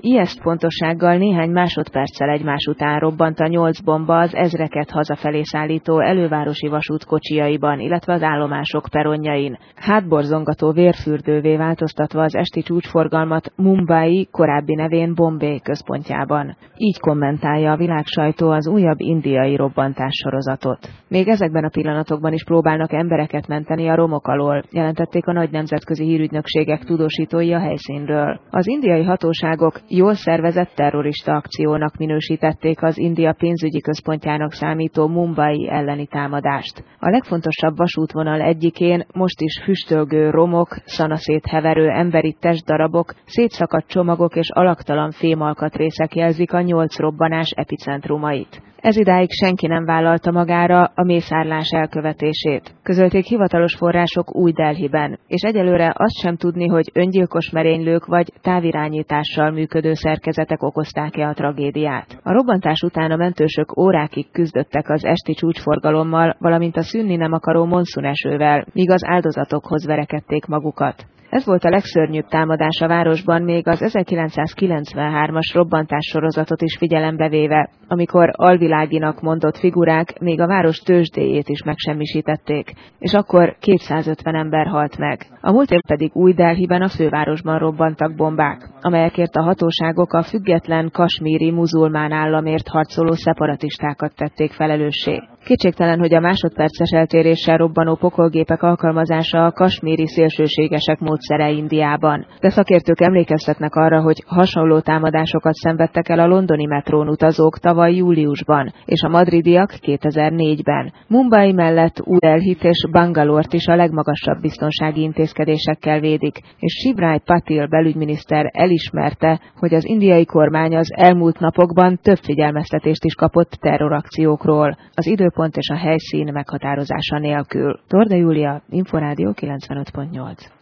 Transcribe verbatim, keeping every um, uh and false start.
Ijeszt pontossággal néhány másodperccel egymás után robbant a nyolc bomba az ezreket hazafelé szállító elővárosi vasút kocsijaiban, illetve az állomások peronjain, hátborzongató vérfürdővé változtatva az esti csúcsforgalmat Mumbai, korábbi nevén Bombay központjában. Így kommentálja a világsajtó az újabb indiai robbantás sorozatot. Még ezekben a pillanatokban is próbálnak embereket menteni a romok alól, jelentették a nagy nemzetközi hírügynökségek tudósítói a helyszínről. Az indiai hatóságok jól szervezett terrorista akciónak minősítették az India pénzügyi központjának számító Mumbai elleni támadást. A legfontosabb vasútvonal egyikén most is füstölgő romok, szanaszét heverő emberi testdarabok, szétszakadt csomagok és alaktalan fémalkatrészek jelzik a nyolc robbanás epicentrumait. Ezidáig senki nem vállalta magára a mészárlás elkövetését, közölték hivatalos források Új-Delhiben, és egyelőre azt sem tudni, hogy öngyilkos merénylők vagy távirányítással működő szerkezetek okozták-e a tragédiát. A robbantás után a mentősök órákig küzdöttek az esti csúcsforgalommal, valamint a szűnni nem akaró monszunesővel, míg az áldozatokhoz verekedték magukat. Ez volt a legszörnyűbb támadás a városban még az ezerkilencszázkilencvenhármas robbantás sorozatot is figyelembe véve, amikor alviláginak mondott figurák még a város tőzsdéjét is megsemmisítették, és akkor kétszázötven ember halt meg. A múlt év pedig Új-Delhiben, a fővárosban robbantak bombák, amelyekért a hatóságok a független kasmíri muzulmán államért harcoló szeparatistákat tették felelőssé. Kétségtelen, hogy a másodperces eltéréssel robbanó pokolgépek alkalmazása a kasmíri szélsőségesek módszere Indiában, de szakértők emlékeztetnek arra, hogy hasonló támadásokat szenvedtek el a londoni metrón utazók tavaly júliusban, és a madridiak kétezer-négyben. Mumbai mellett Új-Delhit és Bangalore-t is a legmagasabb biztonsági intézkedésekkel védik, és Shivrai Patil belügyminiszter elismerte, hogy az indiai kormány az elmúlt napokban több figyelmeztetést is kapott terrorakciókról, az időpont és a helyszín meghatározása nélkül. Torda Júlia, Inforádió kilencvenöt pont nyolc.